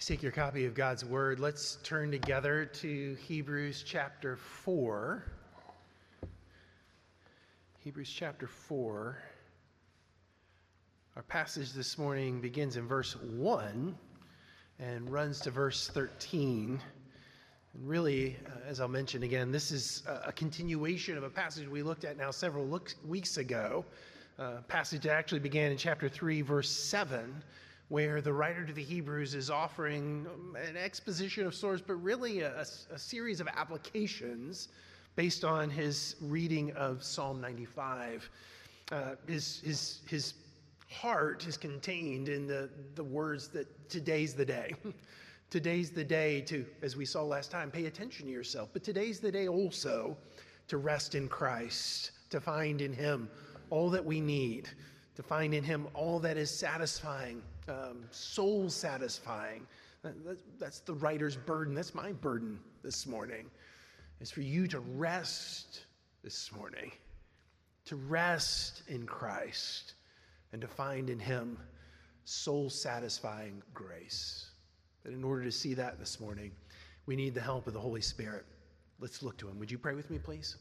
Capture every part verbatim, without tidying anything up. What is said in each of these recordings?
Take your copy of God's Word. Let's turn together to Hebrews chapter four. Hebrews chapter four. Our passage this morning begins in verse one and runs to verse thirteen. And really, uh, as I'll mention again, this is a, a continuation of a passage we looked at now several look, weeks ago. Uh, a passage that actually began in chapter three, verse seven. Where the writer to the Hebrews is offering an exposition of sorts, but really a, a series of applications based on his reading of Psalm ninety-five. Uh, his, his, his heart is contained in the, the words that today's the day. Today's the day to, as we saw last time, pay attention to yourself. But today's the day also to rest in Christ, to find in him all that we need, to find in him all that is satisfying, um, soul satisfying. That, that's the writer's burden. That's my burden this morning, is for you to rest this morning, to rest in Christ and to find in him soul satisfying grace. That in order to see that this morning, we need the help of the Holy Spirit. Let's look to him. Would you pray with me, please?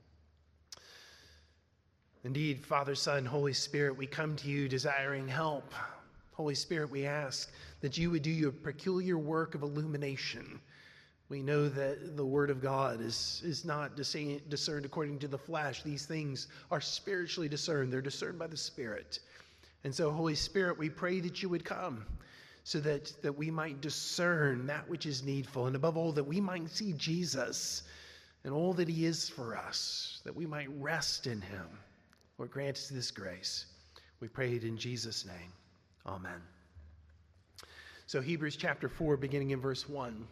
Indeed, Father, Son, Holy Spirit, we come to you desiring help. Holy Spirit, we ask that you would do your peculiar work of illumination. We know that the Word of God is, is not discerned according to the flesh. These things are spiritually discerned. They're discerned by the Spirit. And so, Holy Spirit, we pray that you would come so that, that we might discern that which is needful, and above all, that we might see Jesus and all that he is for us, that we might rest in him. Lord, grant us this grace. We pray it in Jesus' name. Amen. So Hebrews chapter four, beginning in verse one.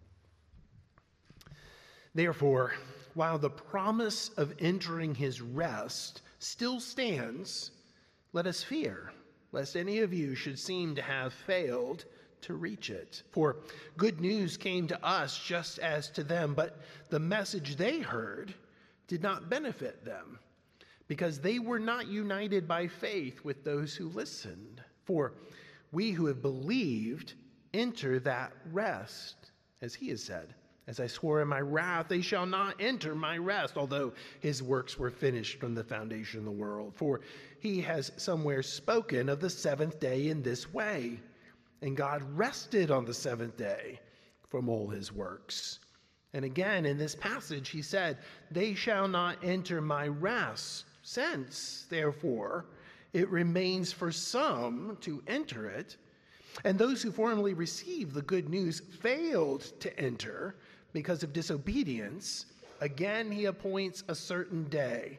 Therefore, while the promise of entering his rest still stands, let us fear, lest any of you should seem to have failed to reach it. For good news came to us just as to them, but the message they heard did not benefit them, because they were not united by faith with those who listened. For we who have believed enter that rest, as he has said, as I swore in my wrath, they shall not enter my rest, although his works were finished from the foundation of the world. For he has somewhere spoken of the seventh day in this way, and God rested on the seventh day from all his works. And again, in this passage, he said, they shall not enter my rest. Since, therefore, it remains for some to enter it, and those who formerly received the good news failed to enter because of disobedience, again he appoints a certain day,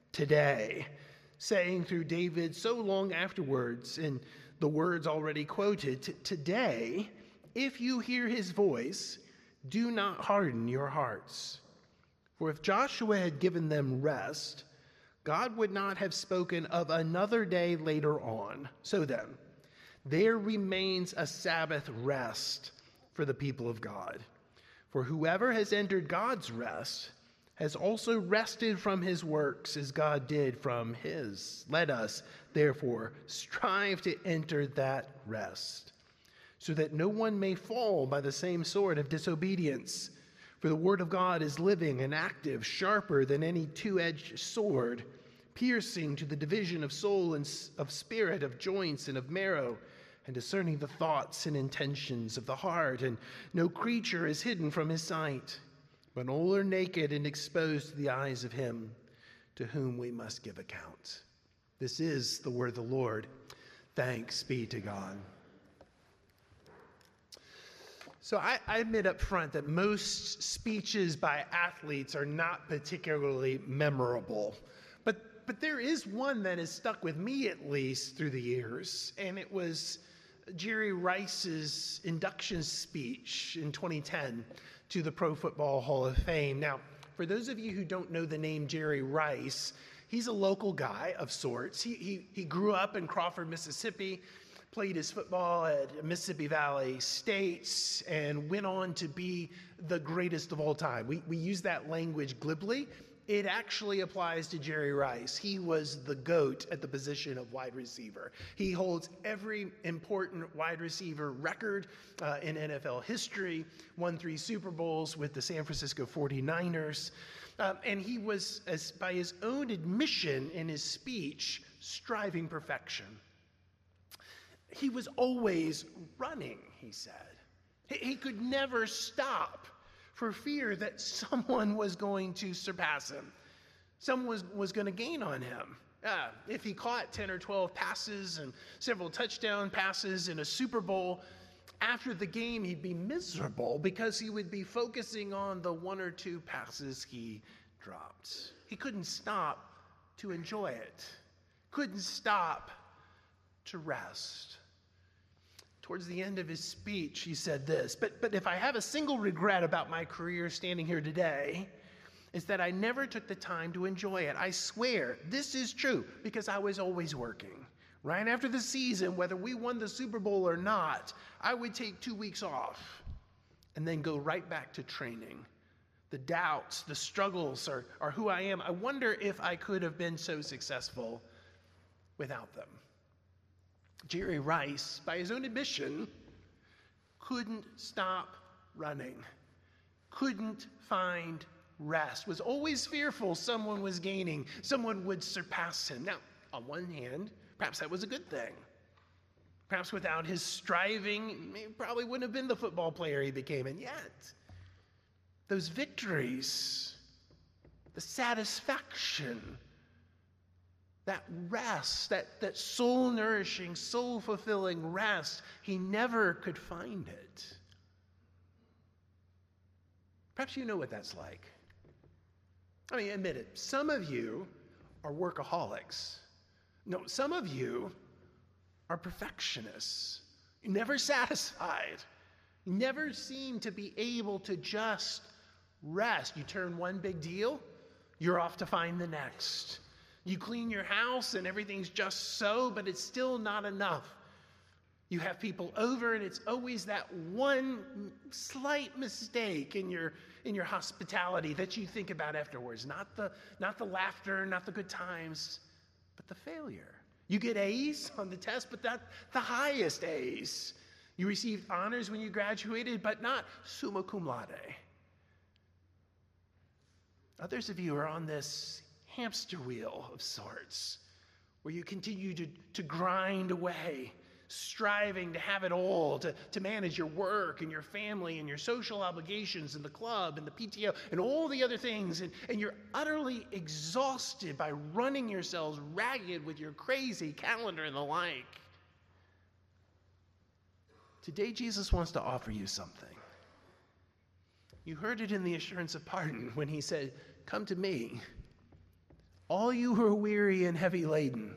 today, saying through David so long afterwards, in the words already quoted, today, if you hear his voice, do not harden your hearts. For if Joshua had given them rest, God would not have spoken of another day later on. So then, there remains a Sabbath rest for the people of God. For whoever has entered God's rest has also rested from his works as God did from his. Let us, therefore, strive to enter that rest, so that no one may fall by the same sword of disobedience. For the word of God is living and active, sharper than any two-edged sword, piercing to the division of soul and of spirit, of joints and of marrow, and discerning the thoughts and intentions of the heart. And no creature is hidden from his sight, but all are naked and exposed to the eyes of him to whom we must give account. This is the word of the Lord. Thanks be to God. So I, I admit up front that most speeches by athletes are not particularly memorable. But, but there is one that has stuck with me, at least, through the years. And it was Jerry Rice's induction speech in twenty ten to the Pro Football Hall of Fame. Now, for those of you who don't know the name Jerry Rice, he's a local guy of sorts. He, he, he grew up in Crawford, Mississippi, played his football at Mississippi Valley State, and went on to be the greatest of all time. We, we use that language glibly. It actually applies to Jerry Rice. He was the GOAT at the position of wide receiver. He holds every important wide receiver record uh, in N F L history, won three Super Bowls with the San Francisco forty-niners. Um, and he was, as by his own admission in his speech, striving perfection. He was always running, he said. He, he could never stop for fear that someone was going to surpass him. Someone was, was going to gain on him. Uh, if he caught ten or twelve passes and several touchdown passes in a Super Bowl, after the game he'd be miserable because he would be focusing on the one or two passes he dropped. He couldn't stop to enjoy it. Couldn't stop to rest. Towards the end of his speech, he said this, but, but if I have a single regret about my career standing here today, it's that I never took the time to enjoy it. I swear this is true because I was always working. Right after the season, whether we won the Super Bowl or not, I would take two weeks off and then go right back to training. The doubts, the struggles are, are who I am. I wonder if I could have been so successful without them. Jerry Rice, by his own admission, couldn't stop running, couldn't find rest, was always fearful someone was gaining, someone would surpass him. Now, on one hand, perhaps that was a good thing. Perhaps without his striving, he probably wouldn't have been the football player he became. And yet, those victories, the satisfaction, that rest, that, that soul-nourishing, soul-fulfilling rest, he never could find it. Perhaps you know what that's like. I mean, admit it, some of you are workaholics. No, some of you are perfectionists. You're never satisfied. You never seem to be able to just rest. You turn one big deal, you're off to find the next. You clean your house and everything's just so, but it's still not enough. You have people over and it's always that one slight mistake in your in your hospitality that you think about afterwards. Not the not the laughter, not the good times, but the failure. You get A's on the test, but not the highest A's. You received honors when you graduated, but not summa cum laude. Others of you are on this hamster wheel of sorts, where you continue to, to grind away, striving to have it all, to, to manage your work and your family and your social obligations and the club and the P T O and all the other things, and, and you're utterly exhausted by running yourselves ragged with your crazy calendar and the like. Today, Jesus wants to offer you something. You heard it in the assurance of pardon when he said, "Come to me, all you who are weary and heavy laden,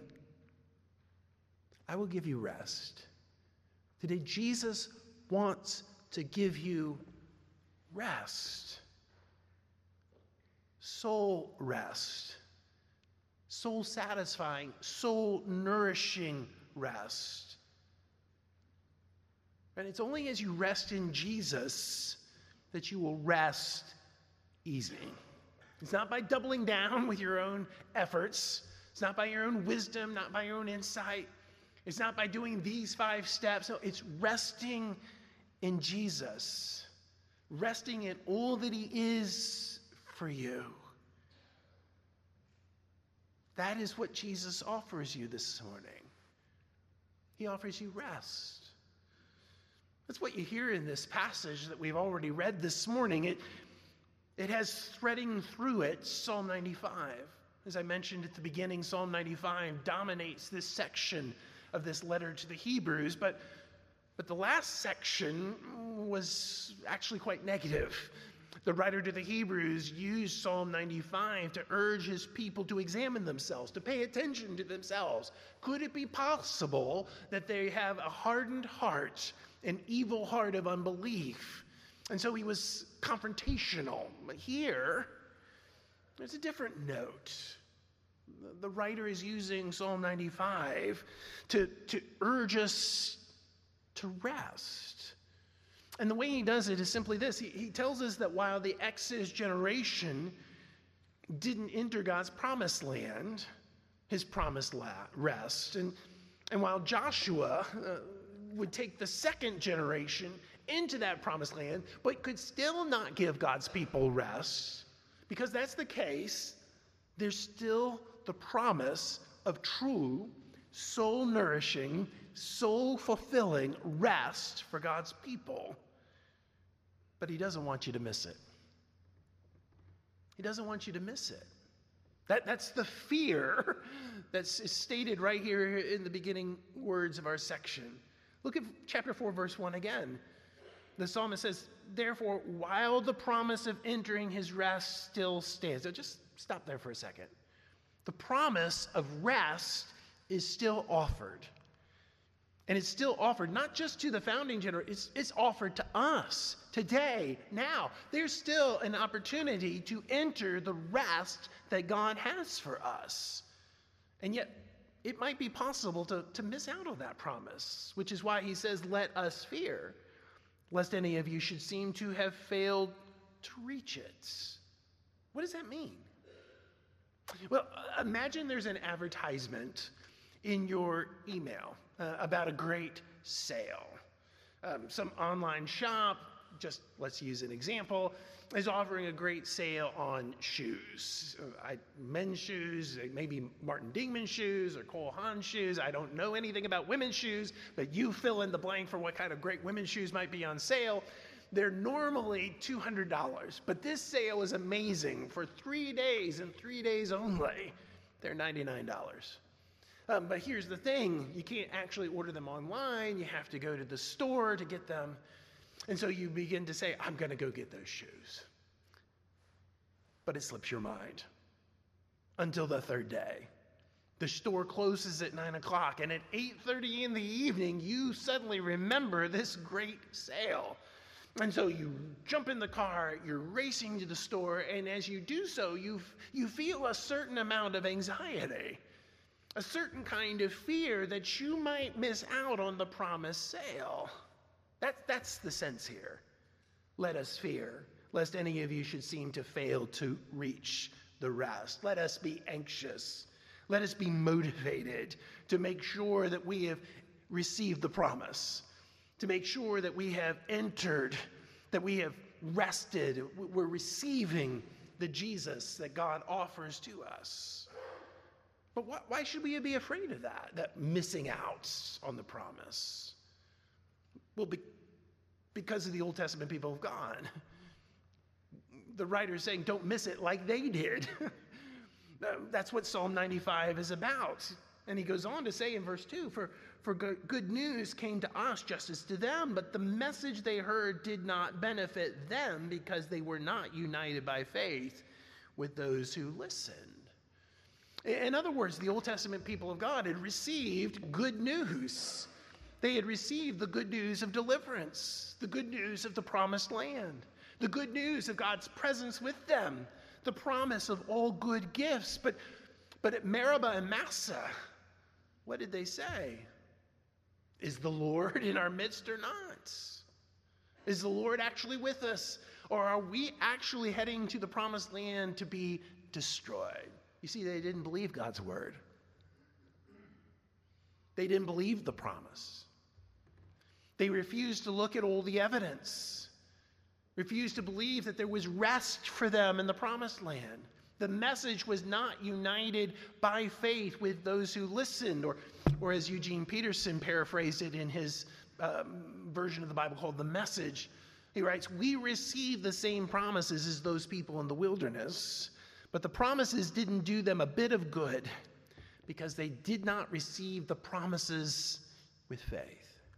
I will give you rest." Today, Jesus wants to give you rest. Soul rest. Soul satisfying, soul nourishing rest. And it's only as you rest in Jesus that you will rest easy. It's not by doubling down with your own efforts. It's not by your own wisdom, not by your own insight. It's not by doing these five steps. No, it's resting in Jesus. Resting in all that he is for you. That is what Jesus offers you this morning. He offers you rest. That's what you hear in this passage that we've already read this morning. It, it has threading through it Psalm ninety-five. As I mentioned at the beginning, Psalm ninety-five dominates this section of this letter to the Hebrews, but, but the last section was actually quite negative. The writer to the Hebrews used Psalm ninety-five to urge his people to examine themselves, to pay attention to themselves. Could it be possible that they have a hardened heart, an evil heart of unbelief? And so he was confrontational. But here, there's a different note. The writer is using Psalm ninety-five to, to urge us to rest. And the way he does it is simply this. He, he tells us that while the Exodus generation didn't enter God's promised land, his promised la- rest. And, and while Joshua uh, would take the second generation into that promised land, but could still not give God's people rest, because that's the case, there's still the promise of true, soul-nourishing, soul-fulfilling rest for God's people. But he doesn't want you to miss it. He doesn't want you to miss it. That, that's the fear that's stated right here in the beginning words of our section. Look at chapter four, verse one again. The psalmist says, therefore, while the promise of entering his rest still stands. Now just stop there for a second. The promise of rest is still offered. And it's still offered not just to the founding generation, it's, it's offered to us today, now. There's still an opportunity to enter the rest that God has for us. And yet, it might be possible to, to miss out on that promise, which is why he says, let us fear, lest any of you should seem to have failed to reach it. What does that mean? Well, imagine there's an advertisement in your email uh, about a great sale. Um, some online shop, just let's use an example, is offering a great sale on shoes. Uh, I, men's shoes, maybe Martin Dingman shoes or Cole Haan shoes. I don't know anything about women's shoes, but you fill in the blank for what kind of great women's shoes might be on sale. They're normally two hundred dollars, but this sale is amazing. For three days and three days only, they're ninety-nine dollars. Um, but here's the thing, you can't actually order them online. You have to go to the store to get them. And so you begin to say, I'm going to go get those shoes. But it slips your mind until the third day. The store closes at nine o'clock, and at eight thirty in the evening, you suddenly remember this great sale. And so you jump in the car, you're racing to the store, and as you do so, you you feel a certain amount of anxiety, a certain kind of fear that you might miss out on the promised sale. That, that's the sense here. Let us fear, lest any of you should seem to fail to reach the rest. Let us be anxious. Let us be motivated to make sure that we have received the promise, to make sure that we have entered, that we have rested, we're receiving the Jesus that God offers to us. But why, why should we be afraid of that, that missing out on the promise? Well, be, because of the Old Testament people of God. The writer is saying, don't miss it like they did. That's what Psalm ninety-five is about. And he goes on to say in verse two, for, for good news came to us just as to them, but the message they heard did not benefit them because they were not united by faith with those who listened. In other words, the Old Testament people of God had received good news. They had received the good news of deliverance, the good news of the promised land, the good news of God's presence with them, the promise of all good gifts. But, but at Meribah and Massah, what did they say? Is the Lord in our midst or not? Is the Lord actually with us? Or are we actually heading to the promised land to be destroyed? You see, they didn't believe God's word. They didn't believe the promise. They refused to look at all the evidence, refused to believe that there was rest for them in the promised land. The message was not united by faith with those who listened, or, or as Eugene Peterson paraphrased it in his um, version of the Bible called The Message, he writes, we received the same promises as those people in the wilderness, but the promises didn't do them a bit of good because they did not receive the promises with faith.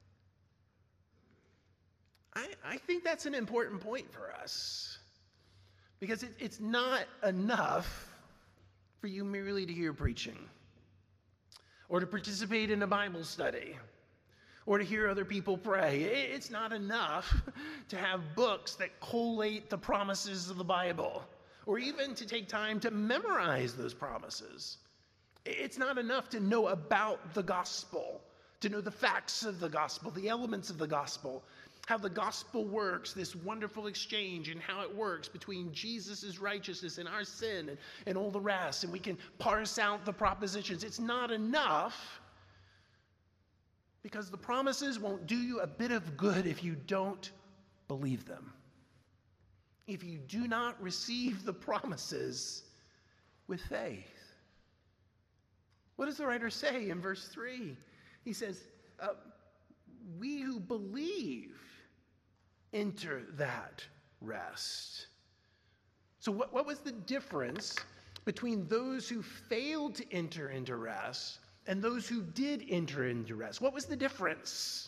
I, I think that's an important point for us, because it, it's not enough for you merely to hear preaching or to participate in a Bible study or to hear other people pray. It, it's not enough to have books that collate the promises of the Bible or even to take time to memorize those promises. It's not enough to know about the gospel, to know the facts of the gospel, the elements of the gospel. how the gospel works, this wonderful exchange, and how it works between Jesus' righteousness and our sin and, and all the rest. And we can parse out the propositions. It's not enough, because the promises won't do you a bit of good if you don't believe them. If you do not receive the promises with faith. What does the writer say in verse three? He says, uh, we who believe enter that rest. So what, what was the difference between those who failed to enter into rest and those who did enter into rest? What was the difference?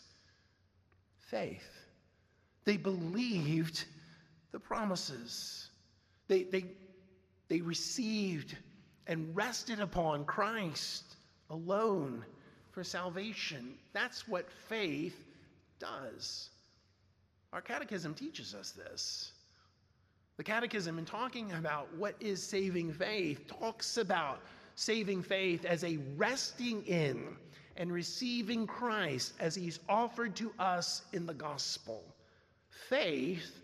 Faith. They believed the promises. They, they, they received and rested upon Christ alone for salvation. That's what faith does. Our catechism teaches us this. The catechism, in talking about what is saving faith, talks about saving faith as a resting in and receiving Christ as he's offered to us in the gospel. Faith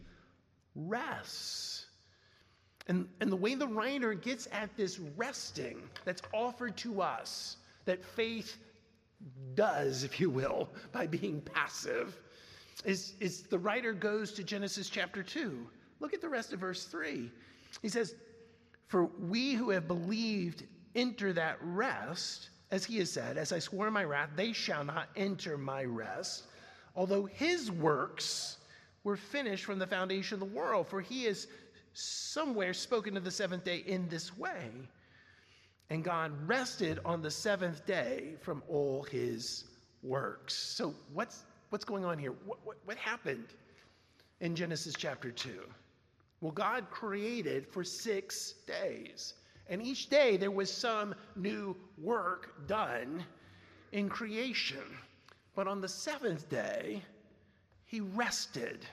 rests. And, and the way the writer gets at this resting that's offered to us, that faith does, if you will, by being passive, is, is the writer goes to Genesis chapter two. Look at the rest of verse three. He says, for we who have believed enter that rest, as he has said, as I swore in my wrath, they shall not enter my rest, although his works were finished from the foundation of the world. For he has somewhere spoken of the seventh day in this way. And God rested on the seventh day from all his works. So what's what's going on here? What, what, what happened in Genesis chapter two? Well, God created for six days. And each day there was some new work done in creation. But on the seventh day, he rested.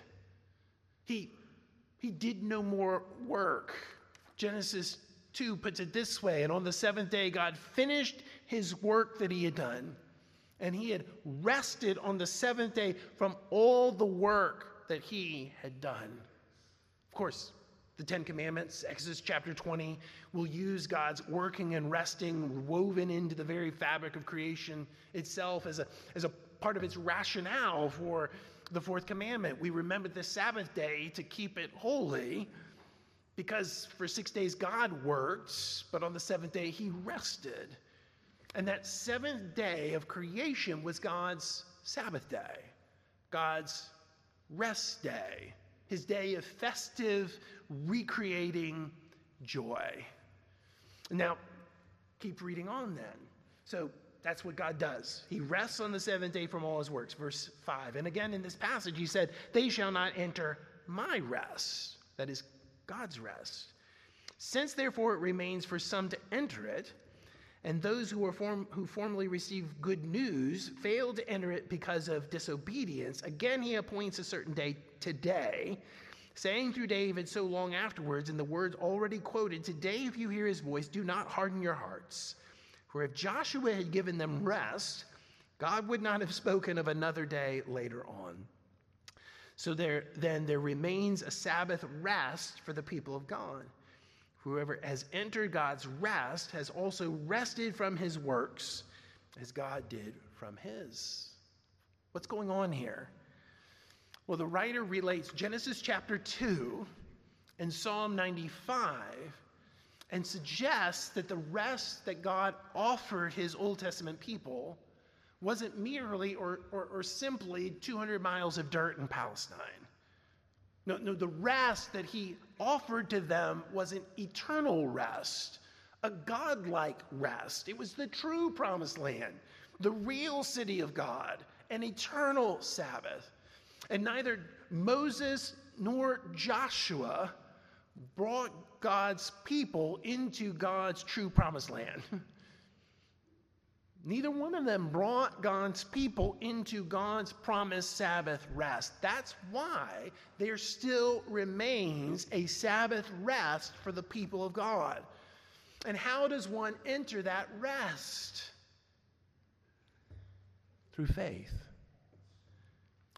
He, he did no more work. Genesis two puts it this way, and on the seventh day, God finished his work that he had done. And he had rested on the seventh day from all the work that he had done. Of course, the Ten Commandments, Exodus chapter twenty, will use God's working and resting woven into the very fabric of creation itself as a, as a part of its rationale for the fourth commandment. We remember the Sabbath day to keep it holy, because for six days God worked, but on the seventh day he rested. And that seventh day of creation was God's Sabbath day, God's rest day, his day of festive, recreating joy. Now, keep reading on then. So that's what God does. He rests on the seventh day from all his works. Verse five. And again in this passage he said, they shall not enter my rest. That is God's rest. Since therefore it remains for some to enter it, and those who, are form, who formerly received good news failed to enter it because of disobedience, again he appoints a certain day today, saying through David so long afterwards in the words already quoted, today if you hear his voice, do not harden your hearts. For if Joshua had given them rest, God would not have spoken of another day later on. So there, then there remains a Sabbath rest for the people of God. Whoever has entered God's rest has also rested from his works as God did from his. What's going on here? Well, the writer relates Genesis chapter two and Psalm ninety-five and suggests that the rest that God offered his Old Testament people wasn't merely or, or, or simply two hundred miles of dirt in Palestine. No, no, the rest that he offered to them was an eternal rest, a godlike rest. It was the true promised land, the real city of God, an eternal Sabbath. And neither Moses nor Joshua brought God's people into God's true promised land. Neither one of them brought God's people into God's promised Sabbath rest. That's why there still remains a Sabbath rest for the people of God. And how does one enter that rest? Through faith.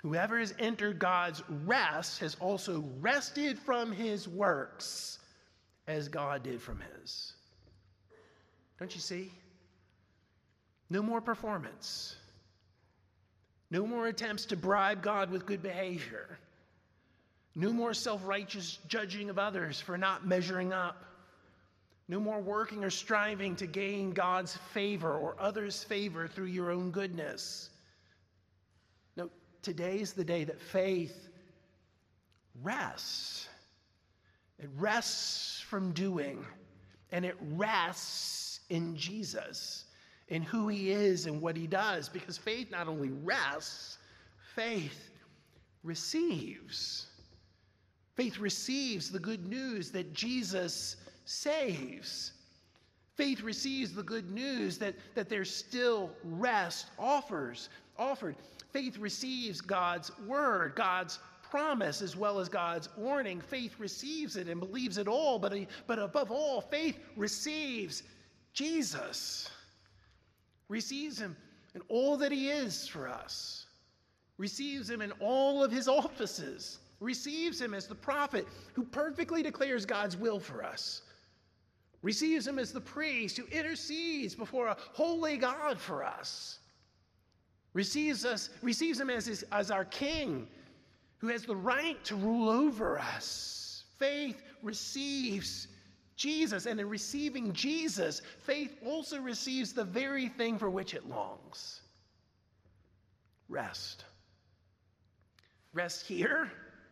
Whoever has entered God's rest has also rested from his works as God did from his. Don't you see? No more performance. No more attempts to bribe God with good behavior. No more self-righteous judging of others for not measuring up. No more working or striving to gain God's favor or others' favor through your own goodness. No, today's the day that faith rests. It rests from doing, and it rests in Jesus, in who he is and what he does, because faith not only rests, faith receives. Faith receives the good news that Jesus saves. Faith receives the good news that, that there's still rest offers, offered. Faith receives God's word, God's promise, as well as God's warning. Faith receives it and believes it all, but, but above all, faith receives Jesus. Receives him in all that he is for us. Receives him in all of his offices. Receives him as the prophet who perfectly declares God's will for us. Receives him as the priest who intercedes before a holy God for us. Receives us, receives him as, his, as our king who has the right to rule over us. Faith receives Jesus, and in receiving Jesus, faith also receives the very thing for which it longs. Rest. Rest here.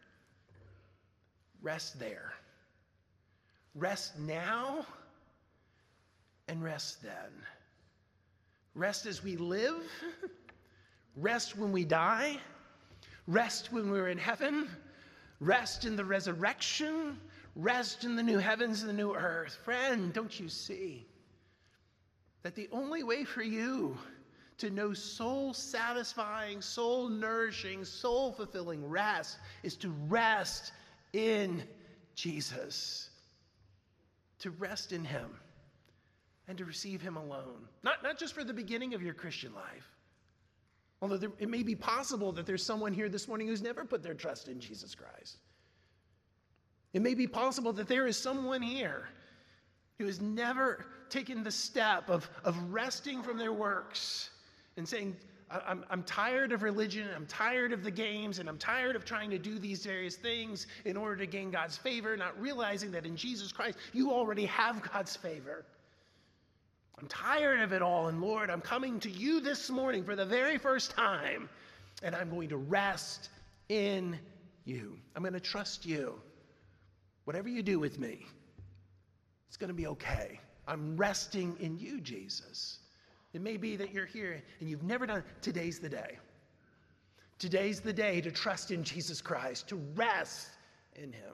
Rest there. Rest now and rest then. Rest as we live. Rest when we die. Rest when we're in heaven. Rest in the resurrection. Rest in the new heavens and the new earth. Friend, don't you see that the only way for you to know soul-satisfying, soul-nourishing, soul-fulfilling rest is to rest in Jesus, to rest in him, and to receive him alone. Not, not just for the beginning of your Christian life, although there, it may be possible that there's someone here this morning who's never put their trust in Jesus Christ. It may be possible that there is someone here who has never taken the step of, of resting from their works and saying, I'm, I'm tired of religion, I'm tired of the games, and I'm tired of trying to do these various things in order to gain God's favor, not realizing that in Jesus Christ, you already have God's favor. I'm tired of it all, and Lord, I'm coming to you this morning for the very first time, and I'm going to rest in you. I'm going to trust you. Whatever you do with me, it's going to be okay. I'm resting in you, Jesus. It may be that you're here and you've never done it. Today's the day. Today's the day to trust in Jesus Christ, to rest in him.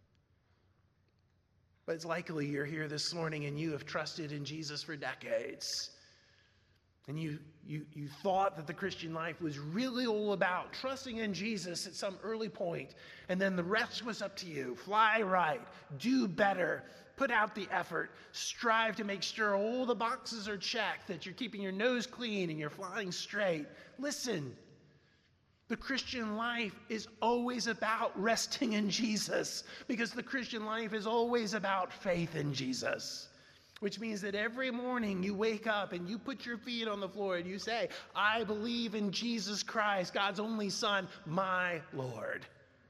But it's likely you're here this morning and you have trusted in Jesus for decades. And you, you, you thought that the Christian life was really all about trusting in Jesus at some early point, and then the rest was up to you. Fly right, do better, put out the effort, strive to make sure all the boxes are checked, that you're keeping your nose clean and you're flying straight. Listen, the Christian life is always about resting in Jesus, because the Christian life is always about faith in Jesus. Which means that every morning you wake up and you put your feet on the floor and you say, I believe in Jesus Christ, God's only Son, my Lord.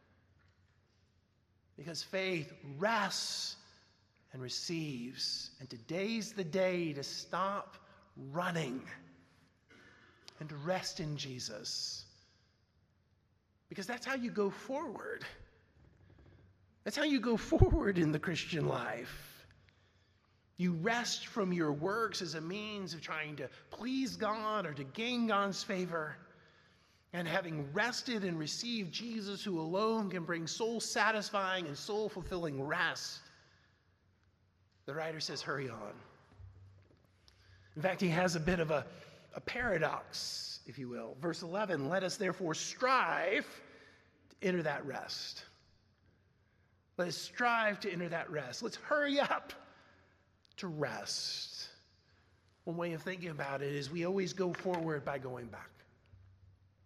Because faith rests and receives. And today's the day to stop running and to rest in Jesus. Because that's how you go forward. That's how you go forward in the Christian life. You rest from your works as a means of trying to please God or to gain God's favor. And having rested and received Jesus, who alone can bring soul-satisfying and soul-fulfilling rest, the writer says, hurry on. In fact, he has a bit of a, a paradox, if you will. Verse eleven, let us therefore strive to enter that rest. Let us strive to enter that rest. Let's hurry up to rest. One way of thinking about it is we always go forward by going back.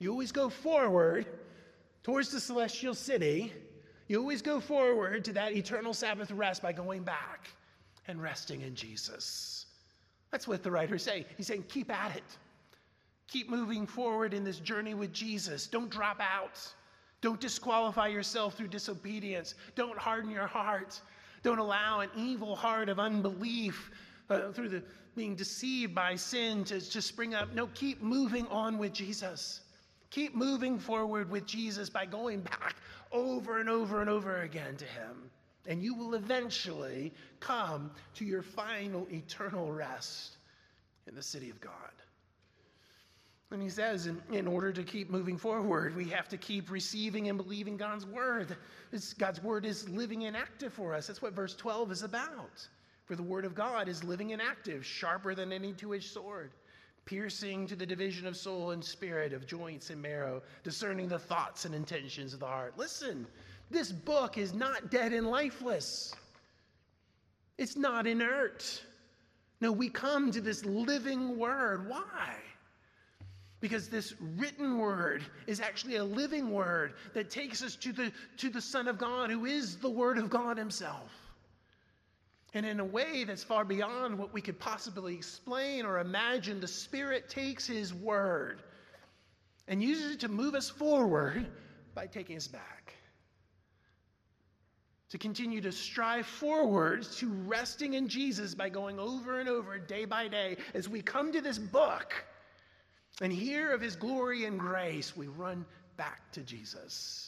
You always go forward towards the celestial city. You always go forward to that eternal Sabbath rest by going back and resting in Jesus. That's what the writer's saying. He's saying, keep at it. Keep moving forward in this journey with Jesus. Don't drop out. Don't disqualify yourself through disobedience. Don't harden your heart. Don't allow an evil heart of unbelief uh, through the being deceived by sin to, to spring up. No, keep moving on with Jesus. Keep moving forward with Jesus by going back over and over and over again to him. And you will eventually come to your final eternal rest in the city of God. And he says, in, in order to keep moving forward, we have to keep receiving and believing God's word. It's, God's word is living and active for us. That's what verse twelve is about. For the word of God is living and active, sharper than any two-edged sword, piercing to the division of soul and spirit, of joints and marrow, discerning the thoughts and intentions of the heart. Listen, this book is not dead and lifeless. It's not inert. No, we come to this living word. Why? Because this written word is actually a living word that takes us to the, to the Son of God, who is the Word of God himself. And in a way that's far beyond what we could possibly explain or imagine, the Spirit takes his word and uses it to move us forward by taking us back. To continue to strive forward to resting in Jesus by going over and over day by day. As we come to this book and hear of his glory and grace, we run back to Jesus.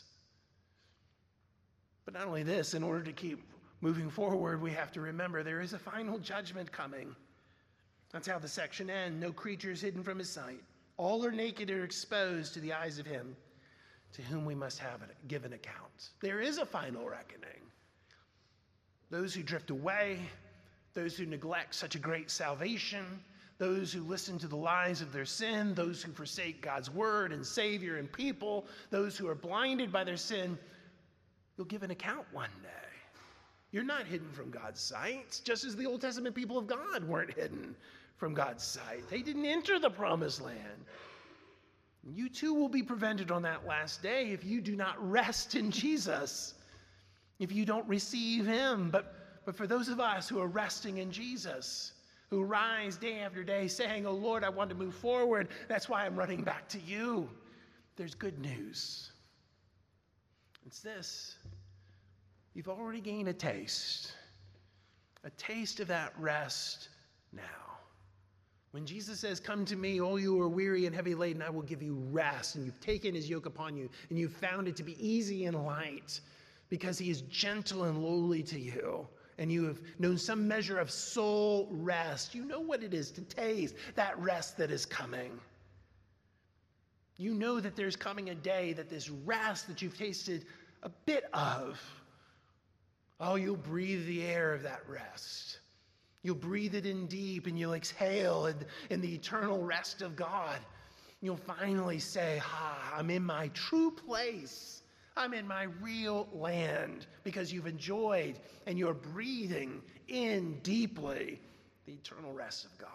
But not only this, in order to keep moving forward, we have to remember there is a final judgment coming. That's how the section ends. No creature is hidden from his sight. All are naked or exposed to the eyes of him to whom we must have a, give an account. There is a final reckoning. Those who drift away, those who neglect such a great salvation, those who listen to the lies of their sin, those who forsake God's word and Savior and people, those who are blinded by their sin, you'll give an account one day. You're not hidden from God's sight, just as the Old Testament people of God weren't hidden from God's sight. They didn't enter the promised land. You too will be prevented on that last day if you do not rest in Jesus, if you don't receive him. But, but for those of us who are resting in Jesus, who rise day after day saying, oh Lord, I want to move forward, that's why I'm running back to you, there's good news. It's this. You've already gained a taste, a taste of that rest now. When Jesus says, come to me, all you who are weary and heavy laden, I will give you rest. And you've taken his yoke upon you, and you've found it to be easy and light, because he is gentle and lowly to you. And you have known some measure of soul rest. You know what it is to taste that rest that is coming. You know that there's coming a day that this rest that you've tasted a bit of, oh, you'll breathe the air of that rest. You'll breathe it in deep, and you'll exhale in, in the eternal rest of God. You'll finally say, ah, I'm in my true place. I'm in my real land, because you've enjoyed and you're breathing in deeply the eternal rest of God.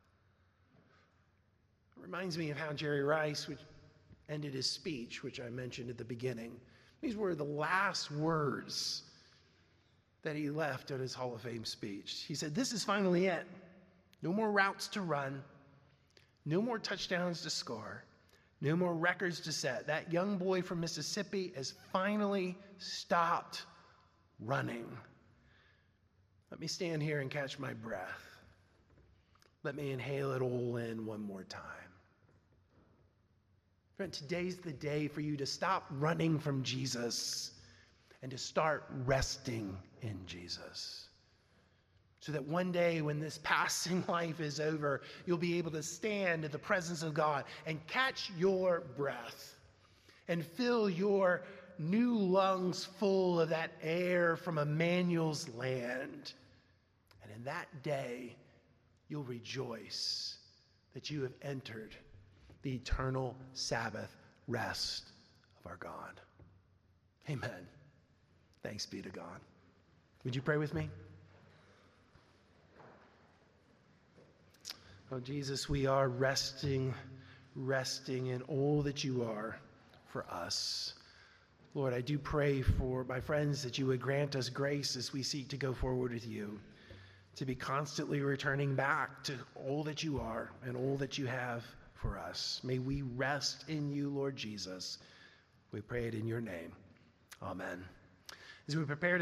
It reminds me of how Jerry Rice which ended his speech, which I mentioned at the beginning. These were the last words that he left at his Hall of Fame speech. He said, this is finally it. No more routes to run. No more touchdowns to score. No more records to set. That young boy from Mississippi has finally stopped running. Let me stand here and catch my breath. Let me inhale it all in one more time. Friend, today's the day for you to stop running from Jesus and to start resting in Jesus. So that one day when this passing life is over, you'll be able to stand in the presence of God and catch your breath and fill your new lungs full of that air from Emmanuel's land. And in that day, you'll rejoice that you have entered the eternal Sabbath rest of our God. Amen. Thanks be to God. Would you pray with me? Oh, Jesus, we are resting resting in all that you are for us. Lord, I do pray for my friends that you would grant us grace as we seek to go forward with you, to be constantly returning back to all that you are and all that you have for us. May we rest in you, Lord Jesus. We pray it in your name. Amen. As we prepare to